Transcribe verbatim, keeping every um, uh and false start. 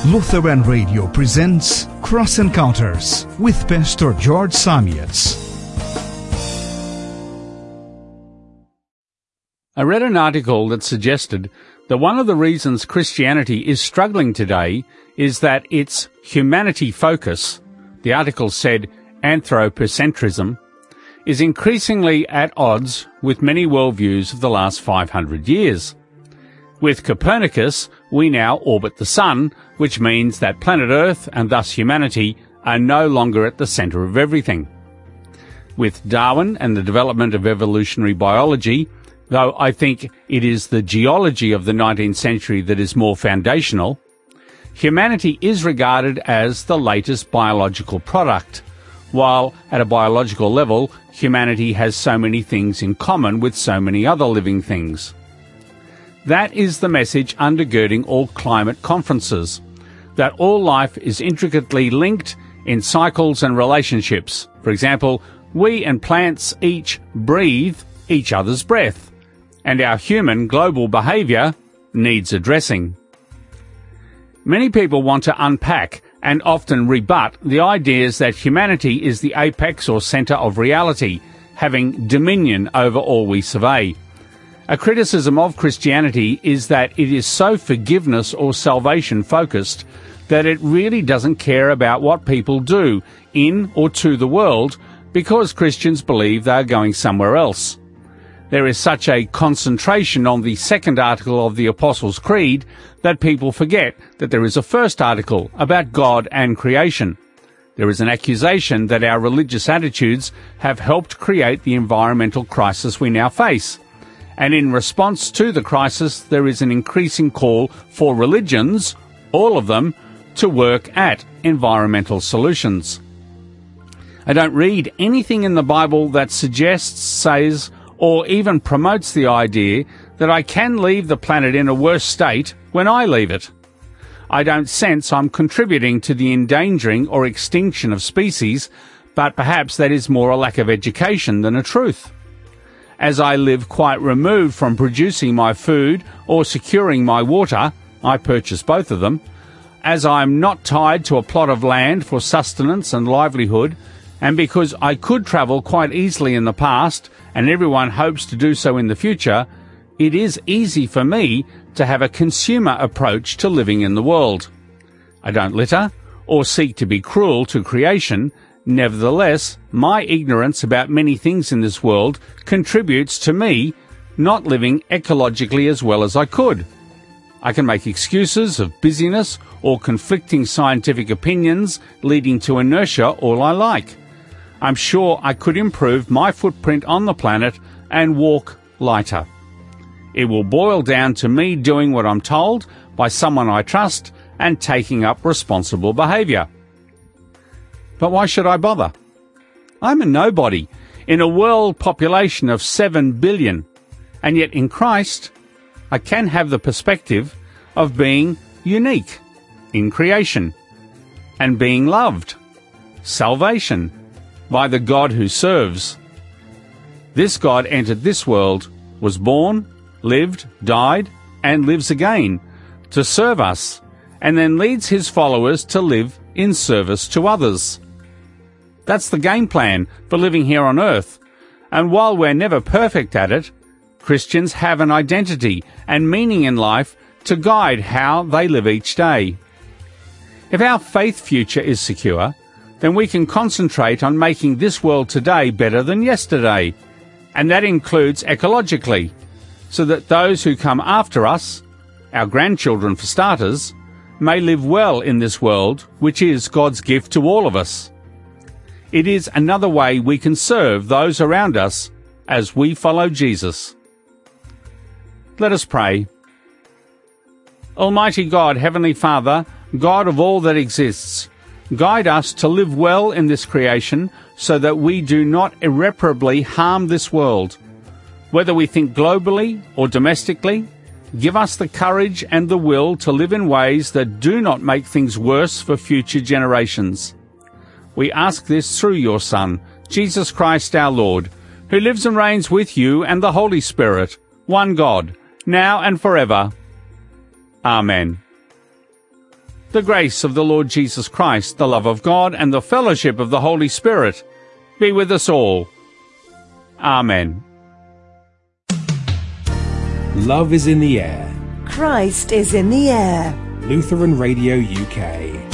Lutheran Radio presents Cross Encounters with Pastor George Samietz. I read an article that suggested that one of the reasons Christianity is struggling today is that its humanity focus, the article said anthropocentrism, is increasingly at odds with many worldviews of the last five hundred years. With Copernicus, we now orbit the Sun, which means that planet Earth and thus humanity are no longer at the centre of everything. With Darwin and the development of evolutionary biology, though I think it is the geology of the nineteenth century that is more foundational, humanity is regarded as the latest biological product, while at a biological level, humanity has so many things in common with so many other living things. That is the message undergirding all climate conferences, that all life is intricately linked in cycles and relationships. For example, we and plants each breathe each other's breath, and our human global behaviour needs addressing. Many people want to unpack and often rebut the ideas that humanity is the apex or centre of reality, having dominion over all we survey. A criticism of Christianity is that it is so forgiveness or salvation focused that it really doesn't care about what people do in or to the world because Christians believe they are going somewhere else. There is such a concentration on the second article of the Apostles' Creed that people forget that there is a first article about God and creation. There is an accusation that our religious attitudes have helped create the environmental crisis we now face. And in response to the crisis, there is an increasing call for religions, all of them, to work at environmental solutions. I don't read anything in the Bible that suggests, says, or even promotes the idea that I can leave the planet in a worse state when I leave it. I don't sense I'm contributing to the endangering or extinction of species, but perhaps that is more a lack of education than a truth. As I live quite removed from producing my food or securing my water, I purchase both of them, as I am not tied to a plot of land for sustenance and livelihood, and because I could travel quite easily in the past, and everyone hopes to do so in the future, it is easy for me to have a consumer approach to living in the world. I don't litter or seek to be cruel to creation. Nevertheless, my ignorance about many things in this world contributes to me not living ecologically as well as I could. I can make excuses of busyness or conflicting scientific opinions leading to inertia all I like. I'm sure I could improve my footprint on the planet and walk lighter. It will boil down to me doing what I'm told by someone I trust and taking up responsible behaviour. But why should I bother? I'm a nobody in a world population of seven billion, and yet in Christ I can have the perspective of being unique in creation and being loved, salvation, by the God who serves. This God entered this world, was born, lived, died, and lives again to serve us, and then leads his followers to live in service to others. That's the game plan for living here on earth, and while we're never perfect at it, Christians have an identity and meaning in life to guide how they live each day. If our faith future is secure, then we can concentrate on making this world today better than yesterday, and that includes ecologically, so that those who come after us, our grandchildren for starters, may live well in this world, which is God's gift to all of us. It is another way we can serve those around us as we follow Jesus. Let us pray. Almighty God, Heavenly Father, God of all that exists, guide us to live well in this creation so that we do not irreparably harm this world. Whether we think globally or domestically, give us the courage and the will to live in ways that do not make things worse for future generations. We ask this through your Son, Jesus Christ our Lord, who lives and reigns with you and the Holy Spirit, one God, now and forever. Amen. the grace of the Lord Jesus Christ, the love of God, and the fellowship of the Holy Spirit be with us all. Amen. Love is in the air. Christ is in the air. Lutheran Radio U K.